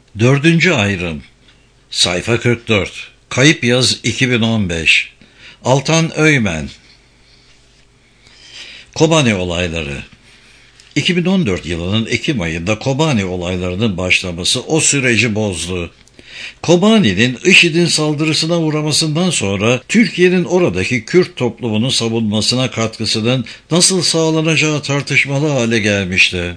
Dördüncü ayrım. Sayfa 44. Kayıp yaz 2015. Altan Öymen. Kobani olayları. 2014 yılının Ekim ayında Kobani olaylarının başlaması o süreci bozdu. Kobani'nin IŞİD'in saldırısına uğramasından sonra Türkiye'nin oradaki Kürt toplumunun savunmasına katkısının nasıl sağlanacağı tartışmalı hale gelmişti.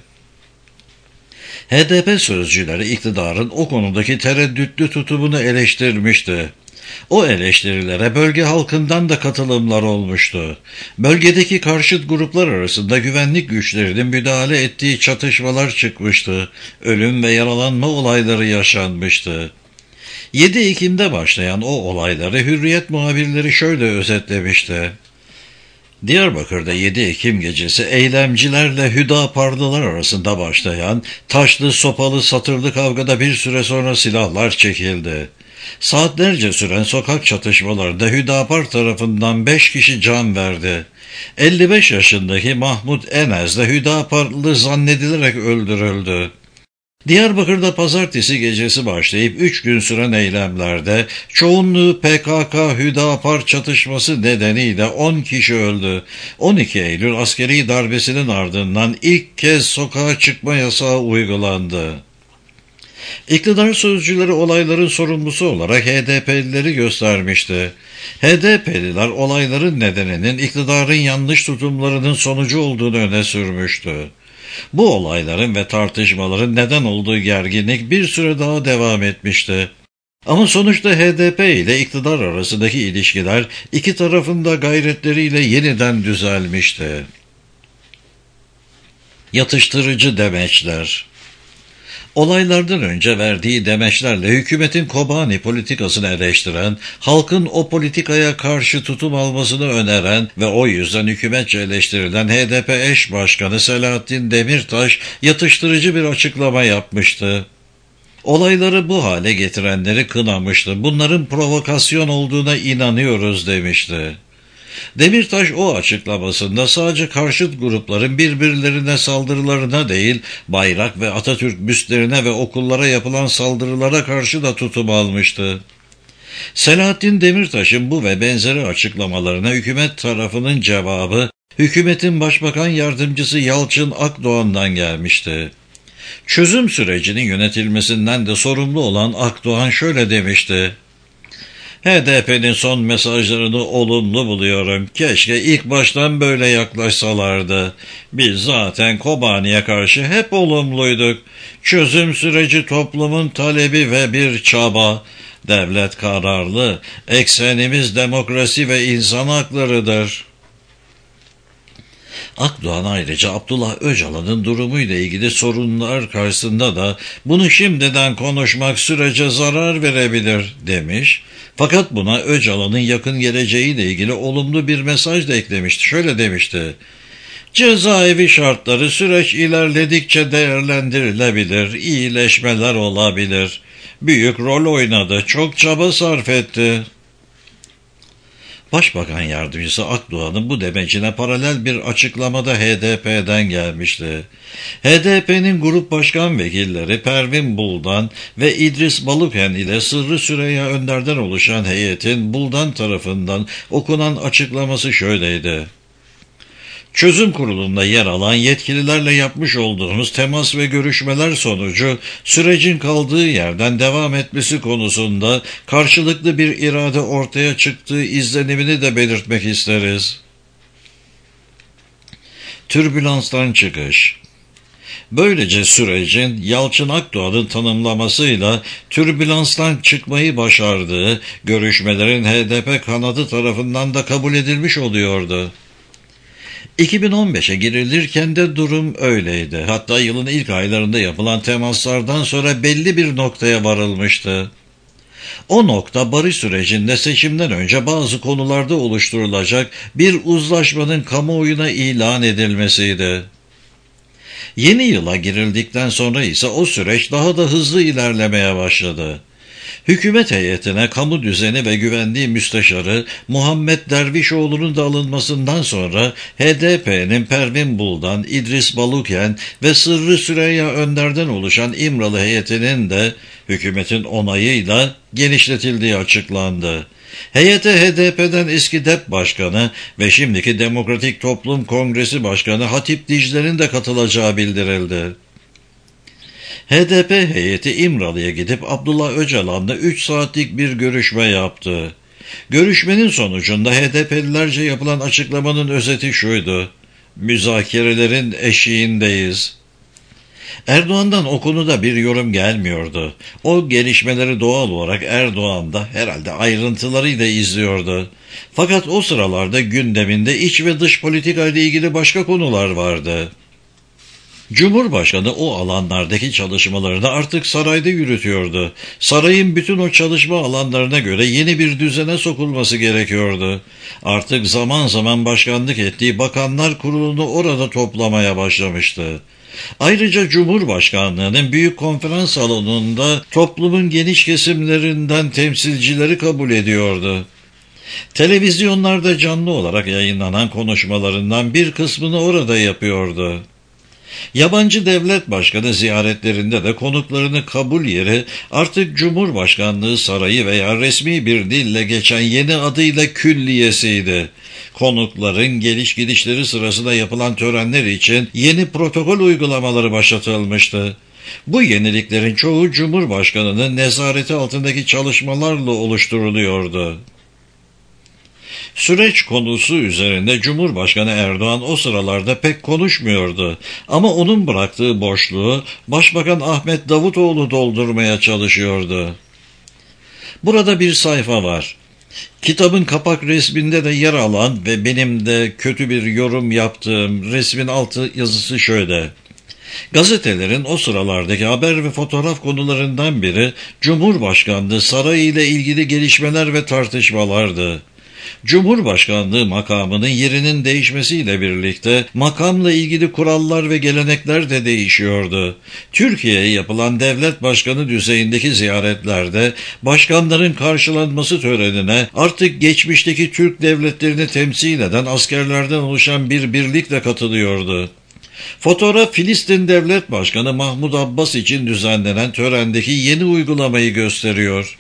HDP sözcüleri iktidarın o konudaki tereddütlü tutumunu eleştirmişti. O eleştirilere bölge halkından da katılımlar olmuştu. Bölgedeki karşıt gruplar arasında güvenlik güçlerinin müdahale ettiği çatışmalar çıkmıştı. Ölüm ve yaralanma olayları yaşanmıştı. 7 Ekim'de başlayan o olayları Hürriyet muhabirleri şöyle özetlemişti. Diyarbakır'da 7 Ekim gecesi eylemcilerle Hüdaparlılar arasında başlayan taşlı sopalı satırlı kavgada bir süre sonra silahlar çekildi. Saatlerce süren sokak çatışmalarında Hüdapar tarafından 5 kişi can verdi. 55 yaşındaki Mahmut Enez de Hüdaparlı zannedilerek öldürüldü. Diyarbakır'da pazartesi gecesi başlayıp 3 gün süren eylemlerde çoğunluğu PKK-Hüdapar çatışması nedeniyle 10 kişi öldü. 12 Eylül askeri darbesinin ardından ilk kez sokağa çıkma yasağı uygulandı. İktidar sözcüleri olayların sorumlusu olarak HDP'lileri göstermişti. HDP'liler olayların nedeninin iktidarın yanlış tutumlarının sonucu olduğunu öne sürmüştü. Bu olayların ve tartışmaların neden olduğu gerginlik bir süre daha devam etmişti. Ama sonuçta HDP ile iktidar arasındaki ilişkiler iki tarafın da gayretleriyle yeniden düzelmişti. Yatıştırıcı demeçler. Olaylardan önce verdiği demeçlerle hükümetin Kobani politikasını eleştiren, halkın o politikaya karşı tutum almasını öneren ve o yüzden hükümetçe eleştirilen HDP eş başkanı Selahattin Demirtaş yatıştırıcı bir açıklama yapmıştı. Olayları bu hale getirenleri kınamıştı. Bunların provokasyon olduğuna inanıyoruz demişti. Demirtaş o açıklamasında sadece karşıt grupların birbirlerine saldırılarına değil, bayrak ve Atatürk büstlerine ve okullara yapılan saldırılara karşı da tutum almıştı. Selahattin Demirtaş'ın bu ve benzeri açıklamalarına hükümet tarafının cevabı, hükümetin başbakan yardımcısı Yalçın Akdoğan'dan gelmişti. Çözüm sürecinin yönetilmesinden de sorumlu olan Akdoğan şöyle demişti. HDP'nin son mesajlarını olumlu buluyorum. Keşke ilk baştan böyle yaklaşsalardı. Biz zaten Kobani'ye karşı hep olumluyduk. Çözüm süreci toplumun talebi ve bir çaba. Devlet kararlı. Eksenimiz demokrasi ve insan haklarıdır. Akdoğan ayrıca Abdullah Öcalan'ın durumuyla ilgili sorunlar karşısında da bunu şimdiden konuşmak sürece zarar verebilir demiş. Fakat buna Öcalan'ın yakın geleceğiyle ilgili olumlu bir mesaj da eklemişti. Şöyle demişti. Cezaevi şartları süreç ilerledikçe değerlendirilebilir, iyileşmeler olabilir. Büyük rol oynadı, çok çaba sarf etti. Başbakan yardımcısı Akdoğan'ın bu demecine paralel bir açıklamada HDP'den gelmişti. HDP'nin grup başkan vekilleri Pervin Buldan ve İdris Balıken ile Sırrı Süreyya Önder'den oluşan heyetin Buldan tarafından okunan açıklaması şöyleydi. Çözüm kurulunda yer alan yetkililerle yapmış olduğumuz temas ve görüşmeler sonucu sürecin kaldığı yerden devam etmesi konusunda karşılıklı bir irade ortaya çıktığı izlenimini de belirtmek isteriz. Türbülanstan çıkış. Böylece sürecin Yalçın Akdoğan'ın tanımlamasıyla türbülanstan çıkmayı başardığı görüşmelerin HDP kanadı tarafından da kabul edilmiş oluyordu. 2015'e girilirken de durum öyleydi. Hatta yılın ilk aylarında yapılan temaslardan sonra belli bir noktaya varılmıştı. O nokta barış sürecinde seçimden önce bazı konularda oluşturulacak bir uzlaşmanın kamuoyuna ilan edilmesiydi. Yeni yıla girildikten sonra ise o süreç daha da hızlı ilerlemeye başladı. Hükümet heyetine kamu düzeni ve güvenliği müsteşarı Muhammed Dervişoğlu'nun da alınmasından sonra HDP'nin Pervin Buldan, İdris Baluken ve Sırrı Süreyya Önder'den oluşan İmralı heyetinin de hükümetin onayıyla genişletildiği açıklandı. Heyete HDP'den eski DEP Başkanı ve şimdiki Demokratik Toplum Kongresi Başkanı Hatip Dicle'nin de katılacağı bildirildi. HDP heyeti İmralı'ya gidip Abdullah Öcalan'la 3 saatlik bir görüşme yaptı. Görüşmenin sonucunda HDP'lilerce yapılan açıklamanın özeti şuydu: müzakerelerin eşiğindeyiz. Erdoğan'dan o konuda bir yorum gelmiyordu. O gelişmeleri doğal olarak Erdoğan da herhalde ayrıntılarıyla izliyordu. Fakat o sıralarda gündeminde iç ve dış politika ile ilgili başka konular vardı. Cumhurbaşkanı o alanlardaki çalışmalarını artık sarayda yürütüyordu. Sarayın bütün o çalışma alanlarına göre yeni bir düzene sokulması gerekiyordu. Artık zaman zaman başkanlık ettiği Bakanlar Kurulu'nu orada toplamaya başlamıştı. Ayrıca Cumhurbaşkanlığı'nın büyük konferans salonunda toplumun geniş kesimlerinden temsilcileri kabul ediyordu. Televizyonlarda canlı olarak yayınlanan konuşmalarından bir kısmını orada yapıyordu. Yabancı devlet başkanı ziyaretlerinde de konuklarını kabul yeri artık Cumhurbaşkanlığı Sarayı veya resmi bir dille geçen yeni adıyla külliyesiydi. Konukların geliş gidişleri sırasında yapılan törenler için yeni protokol uygulamaları başlatılmıştı. Bu yeniliklerin çoğu Cumhurbaşkanı'nın nezareti altındaki çalışmalarla oluşturuluyordu. Süreç konusu üzerinde Cumhurbaşkanı Erdoğan o sıralarda pek konuşmuyordu. Ama onun bıraktığı boşluğu Başbakan Ahmet Davutoğlu doldurmaya çalışıyordu. Burada bir sayfa var. Kitabın kapak resminde de yer alan ve benim de kötü bir yorum yaptığım resmin altı yazısı şöyle: gazetelerin o sıralardaki haber ve fotoğraf konularından biri Cumhurbaşkanlığı Sarayı ile ilgili gelişmeler ve tartışmalardı. Cumhurbaşkanlığı makamının yerinin değişmesiyle birlikte makamla ilgili kurallar ve gelenekler de değişiyordu. Türkiye'ye yapılan devlet başkanı düzeyindeki ziyaretlerde başkanların karşılanması törenine artık geçmişteki Türk devletlerini temsil eden askerlerden oluşan bir birlikle katılıyordu. Fotoğraf Filistin Devlet Başkanı Mahmud Abbas için düzenlenen törendeki yeni uygulamayı gösteriyor.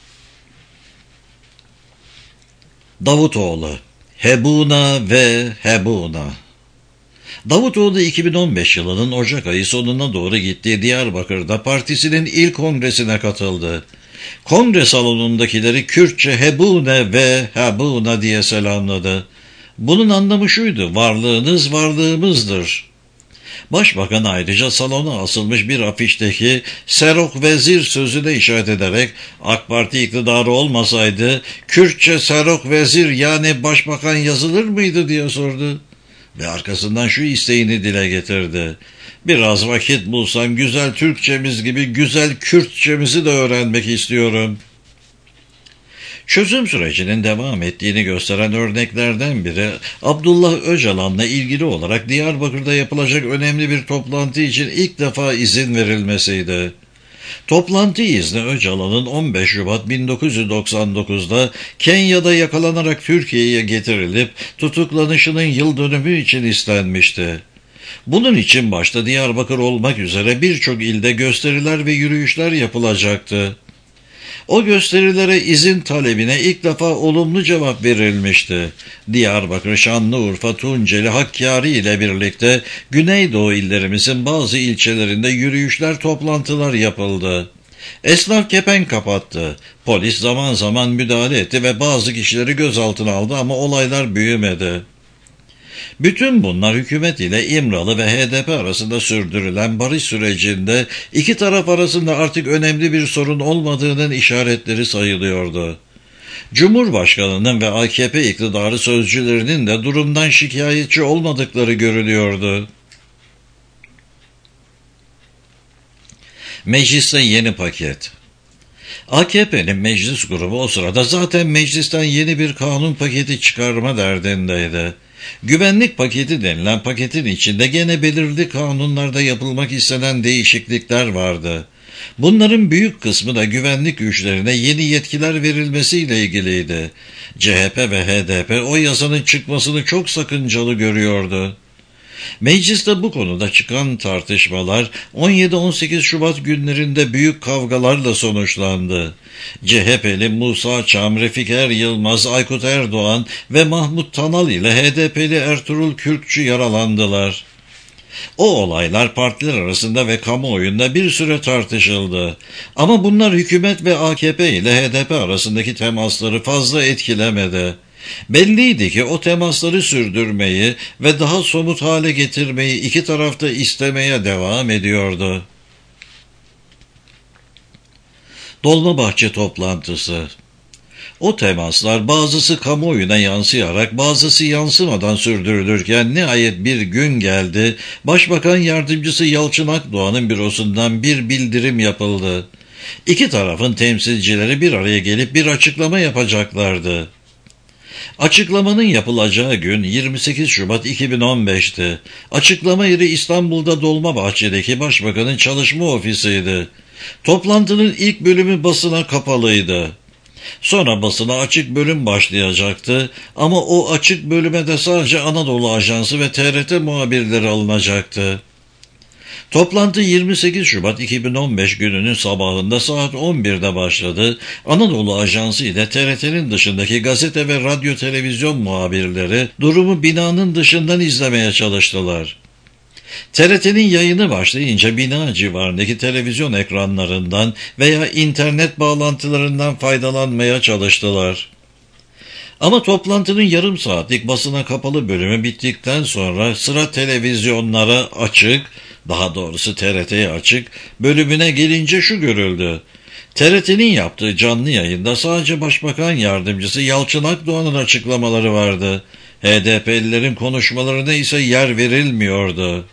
Davutoğlu, Hebuna ve Hebuna. Davutoğlu 2015 yılının Ocak ayı sonuna doğru gittiği Diyarbakır'da partisinin ilk kongresine katıldı. Kongre salonundakileri Kürtçe Hebune ve Hebuna diye selamladı. Bunun anlamı şuydu: varlığınız varlığımızdır. Başbakan ayrıca salona asılmış bir afişteki Serok Vezir sözüne işaret ederek AK Parti iktidarı olmasaydı Kürtçe Serok Vezir yani başbakan yazılır mıydı diye sordu. Ve arkasından şu isteğini dile getirdi: biraz vakit bulsam güzel Türkçemiz gibi güzel Kürtçemizi de öğrenmek istiyorum. Çözüm sürecinin devam ettiğini gösteren örneklerden biri Abdullah Öcalan'la ilgili olarak Diyarbakır'da yapılacak önemli bir toplantı için ilk defa izin verilmesiydi. Toplantı izni Öcalan'ın 15 Şubat 1999'da Kenya'da yakalanarak Türkiye'ye getirilip tutuklanışının yıl dönümü için istenmişti. Bunun için başta Diyarbakır olmak üzere birçok ilde gösteriler ve yürüyüşler yapılacaktı. O gösterilere izin talebine ilk defa olumlu cevap verilmişti. Diyarbakır, Şanlıurfa, Tunceli, Hakkari ile birlikte Güneydoğu illerimizin bazı ilçelerinde yürüyüşler, toplantılar yapıldı. Esnaf kepenk kapattı. Polis zaman zaman müdahale etti ve bazı kişileri gözaltına aldı ama olaylar büyümedi. Bütün bunlar hükümet ile İmralı ve HDP arasında sürdürülen barış sürecinde iki taraf arasında artık önemli bir sorun olmadığının işaretleri sayılıyordu. Cumhurbaşkanının ve AKP iktidarı sözcülerinin de durumdan şikayetçi olmadıkları görülüyordu. Mecliste yeni paket. AKP'nin meclis grubu o sırada zaten meclisten yeni bir kanun paketi çıkarma derdindeydi. Güvenlik paketi denilen paketin içinde gene belirli kanunlarda yapılmak istenen değişiklikler vardı. Bunların büyük kısmı da güvenlik güçlerine yeni yetkiler verilmesiyle ilgiliydi. CHP ve HDP o yasanın çıkmasını çok sakıncalı görüyordu. Mecliste bu konuda çıkan tartışmalar 17-18 Şubat günlerinde büyük kavgalarla sonuçlandı. CHP'li Musa Çam, Refik Er Yılmaz, Aykut Erdoğan ve Mahmut Tanal ile HDP'li Ertuğrul Kürkçü yaralandılar. O olaylar partiler arasında ve kamuoyunda bir süre tartışıldı. Ama bunlar hükümet ve AKP ile HDP arasındaki temasları fazla etkilemedi. Belliydi ki o temasları sürdürmeyi ve daha somut hale getirmeyi iki tarafta istemeye devam ediyordu. Dolmabahçe toplantısı. O temaslar bazısı kamuoyuna yansıyarak bazısı yansımadan sürdürülürken nihayet bir gün geldi, Başbakan Yardımcısı Yalçın Akdoğan'ın bürosundan bir bildirim yapıldı. İki tarafın temsilcileri bir araya gelip bir açıklama yapacaklardı. Açıklamanın yapılacağı gün 28 Şubat 2015'ti. Açıklama yeri İstanbul'da Dolmabahçe'deki Başbakanın çalışma ofisiydi. Toplantının ilk bölümü basına kapalıydı. Sonra basına açık bölüm başlayacaktı ama o açık bölüme de sadece Anadolu Ajansı ve TRT muhabirleri alınacaktı. Toplantı 28 Şubat 2015 gününün sabahında saat 11'de başladı. Anadolu Ajansı ile TRT'nin dışındaki gazete ve radyo televizyon muhabirleri durumu binanın dışından izlemeye çalıştılar. TRT'nin yayını başlayınca bina civarındaki televizyon ekranlarından veya internet bağlantılarından faydalanmaya çalıştılar. Ama toplantının yarım saatlik basına kapalı bölümü bittikten sonra sıra televizyonlara açık, daha doğrusu TRT'ye açık bölümüne gelince şu görüldü. TRT'nin yaptığı canlı yayında sadece Başbakan Yardımcısı Yalçın Akdoğan'ın açıklamaları vardı. HDP'lilerin konuşmalarına ise yer verilmiyordu.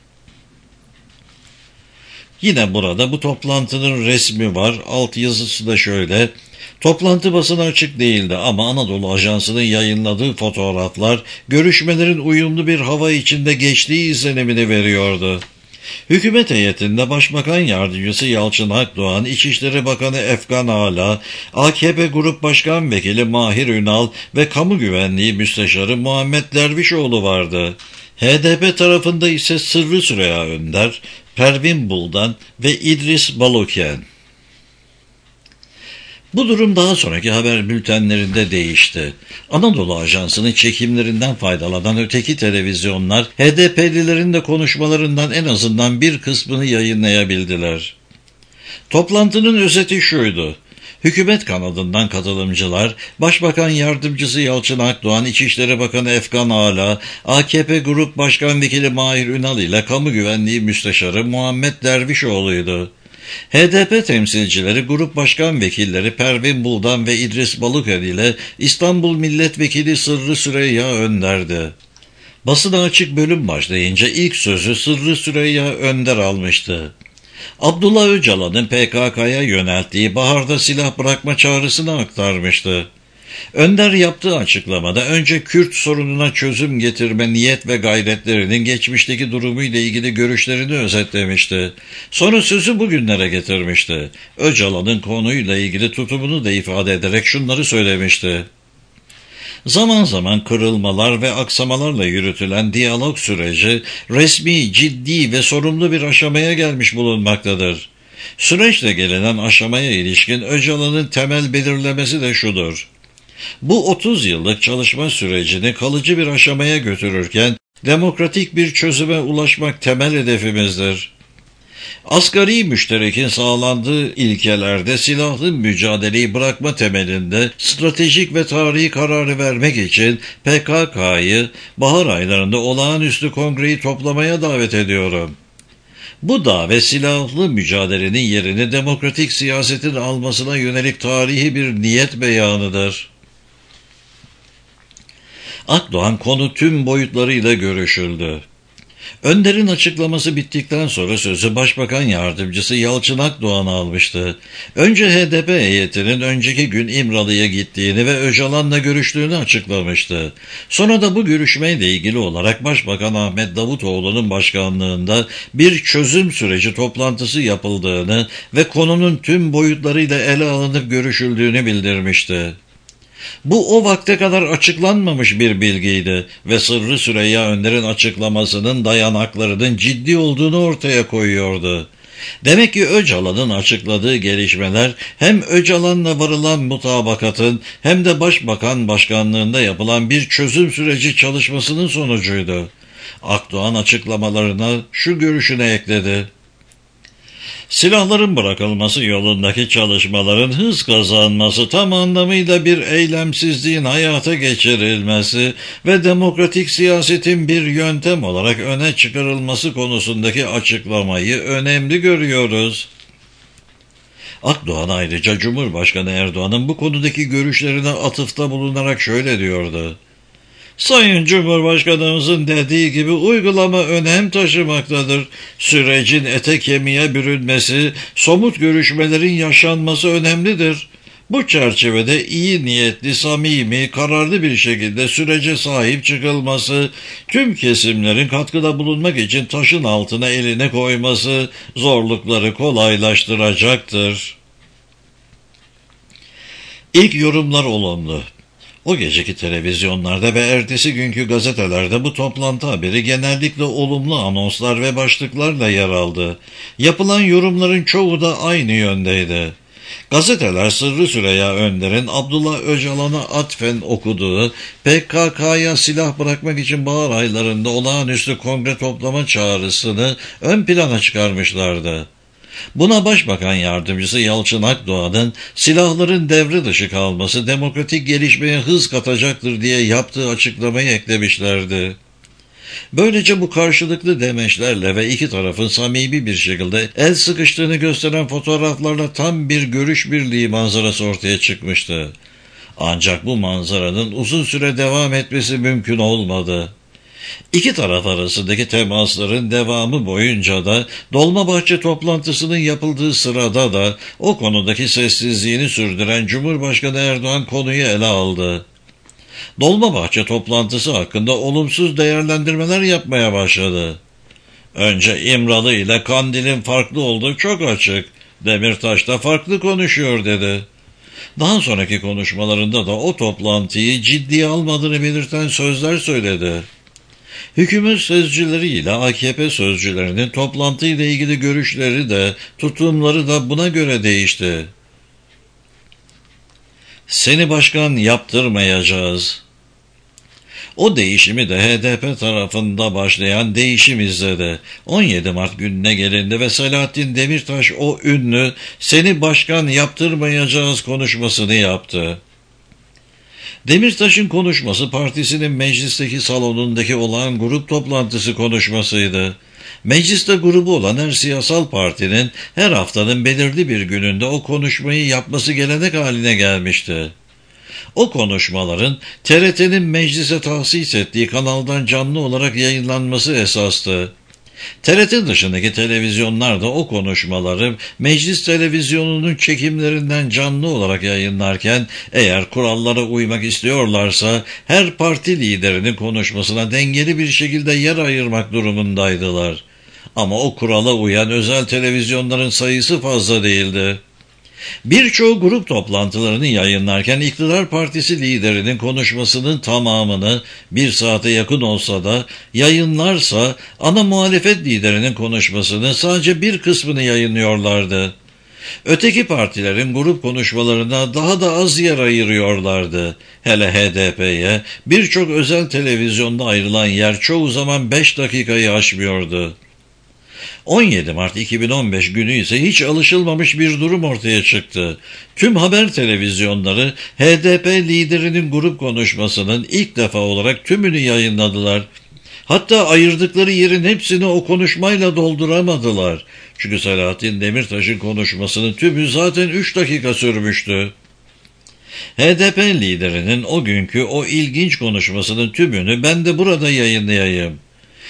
Yine burada bu toplantının resmi var. Alt yazısı da şöyle. Toplantı basına açık değildi ama Anadolu Ajansı'nın yayınladığı fotoğraflar görüşmelerin uyumlu bir hava içinde geçtiği izlenimini veriyordu. Hükümet heyetinde Başbakan Yardımcısı Yalçın Akdoğan, İçişleri Bakanı Efkan Ala, AKP Grup Başkan Vekili Mahir Ünal ve Kamu Güvenliği Müsteşarı Muhammed Dervişoğlu vardı. HDP tarafında ise Sırrı Süreyya Önder, Pervin Buldan ve İdris Baluken. Bu durum daha sonraki haber bültenlerinde değişti. Anadolu Ajansı'nın çekimlerinden faydalanan öteki televizyonlar, HDP'lilerin de konuşmalarından en azından bir kısmını yayınlayabildiler. Toplantının özeti şuydu. Hükümet kanadından katılımcılar, Başbakan Yardımcısı Yalçın Akdoğan, İçişleri Bakanı Efkan Ala, AKP Grup Başkan Vekili Mahir Ünal ile Kamu Güvenliği Müsteşarı Muhammed Dervişoğlu'ydu. HDP temsilcileri Grup Başkan Vekilleri Pervin Buldan ve İdris Baluken ile İstanbul Milletvekili Sırrı Süreyya Önder'di. Basına açık bölüm başlayınca ilk sözü Sırrı Süreyya Önder almıştı. Abdullah Öcalan'ın PKK'ya yönelttiği baharda silah bırakma çağrısını aktarmıştı. Önder yaptığı açıklamada önce Kürt sorununa çözüm getirme niyet ve gayretlerinin geçmişteki durumuyla ilgili görüşlerini özetlemişti. Sonra sözü bugünlere getirmişti. Öcalan'ın konuyla ilgili tutumunu da ifade ederek şunları söylemişti. Zaman zaman kırılmalar ve aksamalarla yürütülen diyalog süreci resmi, ciddi ve sorumlu bir aşamaya gelmiş bulunmaktadır. Süreçle gelinen aşamaya ilişkin Öcalan'ın temel belirlemesi de şudur. Bu 30 yıllık çalışma sürecini kalıcı bir aşamaya götürürken demokratik bir çözüme ulaşmak temel hedefimizdir. Asgari müşterekin sağlandığı ilkelerde silahlı mücadeleyi bırakma temelinde stratejik ve tarihi kararı vermek için PKK'yı bahar aylarında olağanüstü kongreyi toplamaya davet ediyorum. Bu davet silahlı mücadelenin yerini demokratik siyasetin almasına yönelik tarihi bir niyet beyanıdır. Akdoğan konu tüm boyutlarıyla görüşüldü. Önder'in açıklaması bittikten sonra sözü Başbakan Yardımcısı Yalçın Akdoğan'a almıştı. Önce HDP heyetinin önceki gün İmralı'ya gittiğini ve Öcalan'la görüştüğünü açıklamıştı. Sonra da bu görüşmeyle ilgili olarak Başbakan Ahmet Davutoğlu'nun başkanlığında bir çözüm süreci toplantısı yapıldığını ve konunun tüm boyutlarıyla ele alınıp görüşüldüğünü bildirmişti. Bu o vakte kadar açıklanmamış bir bilgiydi ve Sırrı Süreyya Önder'in açıklamasının dayanaklarının ciddi olduğunu ortaya koyuyordu. Demek ki Öcalan'ın açıkladığı gelişmeler hem Öcalan'la varılan mutabakatın hem de Başbakan başkanlığında yapılan bir çözüm süreci çalışmasının sonucuydu. Akdoğan açıklamalarına şu görüşüne ekledi. Silahların bırakılması yolundaki çalışmaların hız kazanması, tam anlamıyla bir eylemsizliğin hayata geçirilmesi ve demokratik siyasetin bir yöntem olarak öne çıkarılması konusundaki açıklamayı önemli görüyoruz. Akdoğan ayrıca Cumhurbaşkanı Erdoğan'ın bu konudaki görüşlerine atıfta bulunarak şöyle diyordu. Sayın Cumhurbaşkanımızın dediği gibi uygulama önem taşımaktadır. Sürecin ete kemiğe bürünmesi, somut görüşmelerin yaşanması önemlidir. Bu çerçevede iyi niyetli, samimi, kararlı bir şekilde sürece sahip çıkılması, tüm kesimlerin katkıda bulunmak için taşın altına eline koyması zorlukları kolaylaştıracaktır. İlk yorumlar olumlu. O geceki televizyonlarda ve ertesi günkü gazetelerde bu toplantı haberi genellikle olumlu anonslar ve başlıklarla yer aldı. Yapılan yorumların çoğu da aynı yöndeydi. Gazeteler Sırrı Süreyya Önder'in Abdullah Öcalan'a atfen okuduğu PKK'ya silah bırakmak için bahar aylarında olağanüstü kongre toplama çağrısını ön plana çıkarmışlardı. Buna Başbakan Yardımcısı Yalçın Akdoğan'ın silahların devre dışı kalması demokratik gelişmeye hız katacaktır diye yaptığı açıklamayı eklemişlerdi. Böylece bu karşılıklı demeçlerle ve iki tarafın samimi bir şekilde el sıkıştığını gösteren fotoğraflarla tam bir görüş birliği manzarası ortaya çıkmıştı. Ancak bu manzaranın uzun süre devam etmesi mümkün olmadı. İki taraf arasındaki temasların devamı boyunca da Dolmabahçe toplantısının yapıldığı sırada da o konudaki sessizliğini sürdüren Cumhurbaşkanı Erdoğan konuyu ele aldı. Dolmabahçe toplantısı hakkında olumsuz değerlendirmeler yapmaya başladı. Önce İmralı ile Kandil'in farklı olduğu çok açık. Demirtaş da farklı konuşuyor dedi. Daha sonraki konuşmalarında da o toplantıyı ciddiye almadığını belirten sözler söyledi. Hükümet sözcüleriyle AKP sözcülerinin toplantıyla ilgili görüşleri de tutumları da buna göre değişti. Seni başkan yaptırmayacağız. O değişimi de HDP tarafında başlayan değişim izledi. 17 Mart gününe gelindi ve Selahattin Demirtaş o ünlü "seni başkan yaptırmayacağız" konuşmasını yaptı. Demirtaş'ın konuşması partisinin meclisteki salonundaki olağan grup toplantısı konuşmasıydı. Mecliste grubu olan her siyasal partinin her haftanın belirli bir gününde o konuşmayı yapması gelenek haline gelmişti. O konuşmaların TRT'nin meclise tahsis ettiği kanaldan canlı olarak yayınlanması esastı. TRT dışındaki televizyonlar da o konuşmaları meclis televizyonunun çekimlerinden canlı olarak yayınlarken eğer kurallara uymak istiyorlarsa her parti liderinin konuşmasına dengeli bir şekilde yer ayırmak durumundaydılar. Ama o kurala uyan özel televizyonların sayısı fazla değildi. Birçoğu grup toplantılarını yayınlarken iktidar partisi liderinin konuşmasının tamamını, bir saate yakın olsa da yayınlarsa ana muhalefet liderinin konuşmasının sadece bir kısmını yayınlıyorlardı. Öteki partilerin grup konuşmalarına daha da az yer ayırıyorlardı. Hele HDP'ye birçok özel televizyonda ayrılan yer çoğu zaman 5 dakikayı aşmıyordu. 17 Mart 2015 günü ise hiç alışılmamış bir durum ortaya çıktı. Tüm haber televizyonları HDP liderinin grup konuşmasının ilk defa olarak tümünü yayınladılar. Hatta ayırdıkları yerin hepsini o konuşmayla dolduramadılar. Çünkü Selahattin Demirtaş'ın konuşmasının tümü zaten 3 dakika sürmüştü. HDP liderinin o günkü o ilginç konuşmasının tümünü ben de burada yayınlayayım.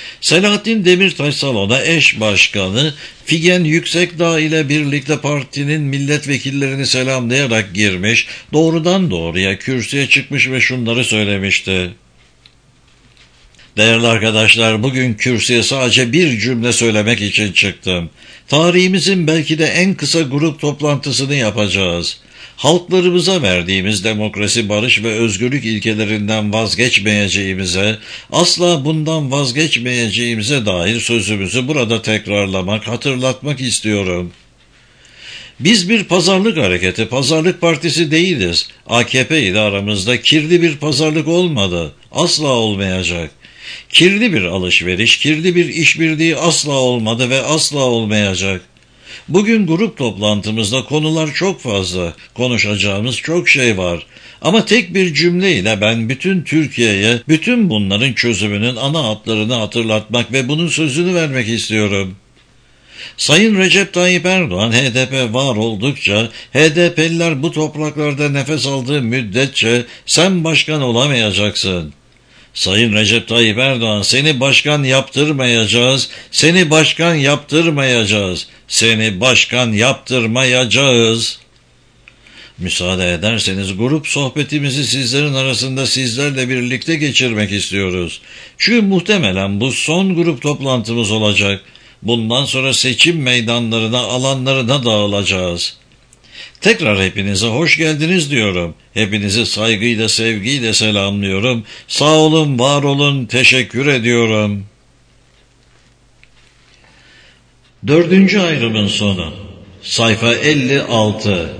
Selahattin Demirtaş salona eş başkanı Figen Yüksekdağ ile birlikte partinin milletvekillerini selamlayarak girmiş, doğrudan doğruya kürsüye çıkmış ve şunları söylemişti. Değerli arkadaşlar, bugün kürsüye sadece bir cümle söylemek için çıktım. Tarihimizin belki de en kısa grup toplantısını yapacağız. Halklarımıza verdiğimiz demokrasi, barış ve özgürlük ilkelerinden vazgeçmeyeceğimize, asla bundan vazgeçmeyeceğimize dair sözümüzü burada tekrarlamak, hatırlatmak istiyorum. Biz bir pazarlık hareketi, pazarlık partisi değiliz. AKP ile aramızda kirli bir pazarlık olmadı, asla olmayacak. Kirli bir alışveriş, kirli bir işbirliği asla olmadı ve asla olmayacak. Bugün grup toplantımızda konular çok fazla, konuşacağımız çok şey var. Ama tek bir cümleyle ben bütün Türkiye'ye bütün bunların çözümünün ana hatlarını hatırlatmak ve bunun sözünü vermek istiyorum. Sayın Recep Tayyip Erdoğan, HDP var oldukça, HDP'liler bu topraklarda nefes aldığı müddetçe sen başkan olamayacaksın. Sayın Recep Tayyip Erdoğan, seni başkan yaptırmayacağız, seni başkan yaptırmayacağız, seni başkan yaptırmayacağız. Müsaade ederseniz grup sohbetimizi sizlerin arasında sizlerle birlikte geçirmek istiyoruz. Çünkü muhtemelen bu son grup toplantımız olacak. Bundan sonra seçim meydanlarına, alanlarına dağılacağız. Tekrar hepinize hoş geldiniz diyorum. Hepinizi saygıyla, sevgiyle selamlıyorum. Sağ olun, var olun, teşekkür ediyorum. 4. ayrımın sonu. Sayfa 56.